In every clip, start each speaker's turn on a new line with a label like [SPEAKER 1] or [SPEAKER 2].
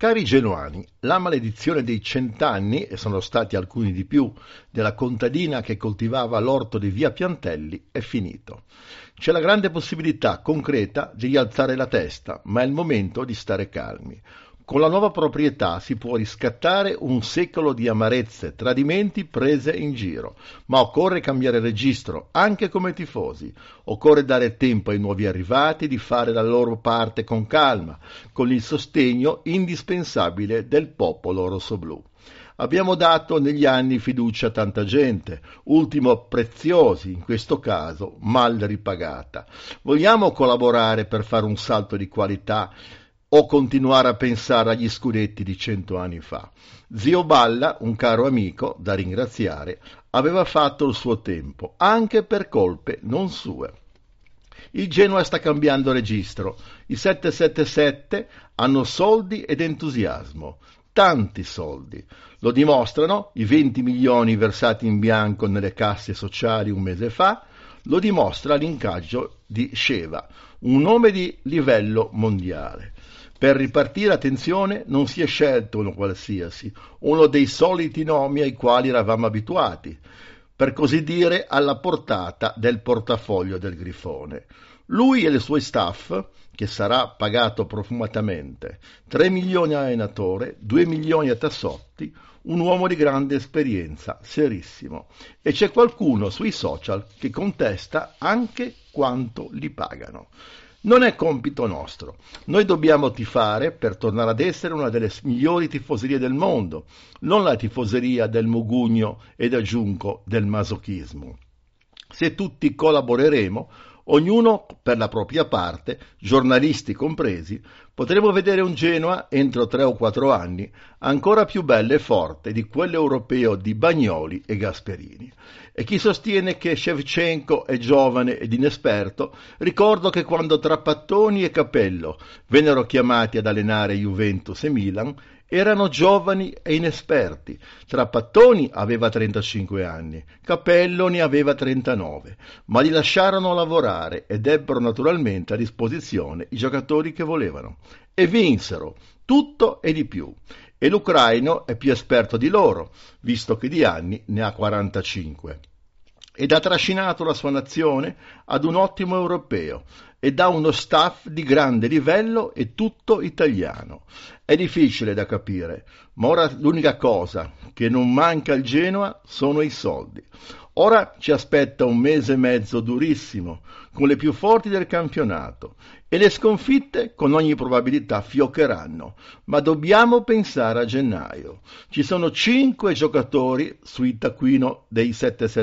[SPEAKER 1] Cari genuani, la maledizione dei 100 anni, e sono stati alcuni di più, della contadina che coltivava l'orto di via Piantelli è finito. C'è la grande possibilità concreta di rialzare la testa, ma è il momento di stare calmi. Con la nuova proprietà si può riscattare un secolo di amarezze, tradimenti, prese in giro, ma occorre cambiare registro, anche come tifosi. Occorre dare tempo ai nuovi arrivati di fare la loro parte con calma, con il sostegno indispensabile del popolo rossoblù. Abbiamo dato negli anni fiducia a tanta gente, ultimo preziosi, in questo caso mal ripagata. Vogliamo collaborare per fare un salto di qualità o continuare a pensare agli scudetti di 100 anni fa? Zio Balla, un caro amico da ringraziare, aveva fatto il suo tempo, anche per colpe non sue. Il Genoa sta cambiando registro. I 777 hanno soldi ed entusiasmo. Tanti soldi. Lo dimostrano i 20 milioni versati in bianco nelle casse sociali un mese fa, lo dimostra l'ingaggio di Sheva, un nome di livello mondiale. Per ripartire, attenzione, non si è scelto uno qualsiasi, uno dei soliti nomi ai quali eravamo abituati, per così dire alla portata del portafoglio del Grifone. Lui e il suo staff, che sarà pagato profumatamente, 3 milioni all'allenatore, 2 milioni a Tassotti, un uomo di grande esperienza, serissimo. E c'è qualcuno sui social che contesta anche quanto li pagano. Non è compito nostro. Noi dobbiamo tifare per tornare ad essere una delle migliori tifoserie del mondo, non la tifoseria del mugugno ed aggiungo del masochismo. Se tutti collaboreremo, ognuno per la propria parte, giornalisti compresi, potremo vedere un Genoa entro 3 o 4 anni ancora più bello e forte di quello europeo di Bagnoli e Gasperini. E chi sostiene che Shevchenko è giovane ed inesperto, ricordo che quando Trapattoni e Capello vennero chiamati ad allenare Juventus e Milan, erano giovani e inesperti. Trapattoni aveva 35 anni, Capello ne aveva 39, ma li lasciarono lavorare ed ebbero naturalmente a disposizione i giocatori che volevano. E vinsero, tutto e di più. E l'ucraino è più esperto di loro, visto che di anni ne ha 45. Ed ha trascinato la sua nazione ad un ottimo europeo ed ha uno staff di grande livello e tutto italiano. È difficile da capire, ma ora l'unica cosa che non manca al Genoa sono i soldi. Ora ci aspetta un mese e mezzo durissimo, con le più forti del campionato, e le sconfitte con ogni probabilità fioccheranno, ma dobbiamo pensare a gennaio. Ci sono 5 giocatori sul taccuino dei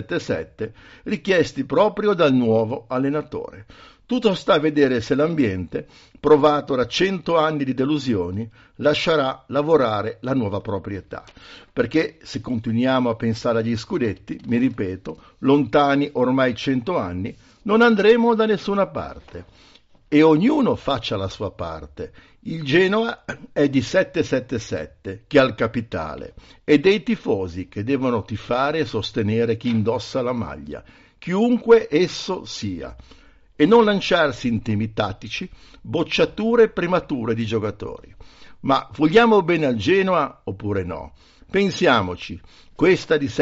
[SPEAKER 1] 777 richiesti proprio dal nuovo allenatore. Tutto sta a vedere se l'ambiente, provato da 100 anni di delusioni, lascerà lavorare la nuova proprietà. Perché se continuiamo a pensare agli scudetti, mi ripeto, lontani ormai 100 anni, non andremo da nessuna parte. E ognuno faccia la sua parte. Il Genoa è di 777 che ha il capitale e dei tifosi che devono tifare e sostenere chi indossa la maglia, chiunque esso sia, e non lanciarsi in temi tattici, bocciature premature di giocatori. Ma vogliamo bene al Genoa oppure no? Pensiamoci, questa di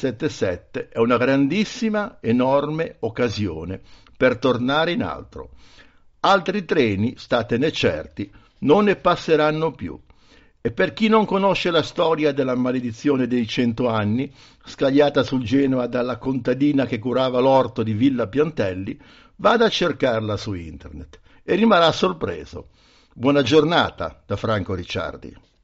[SPEAKER 1] 777 è una grandissima, enorme occasione per tornare in alto. Altri treni, statene certi, non ne passeranno più. E per chi non conosce la storia della maledizione dei 100 anni, scagliata sul Genoa dalla contadina che curava l'orto di Villa Piantelli, vada a cercarla su internet e rimarrà sorpreso. Buona giornata da Franco Ricciardi.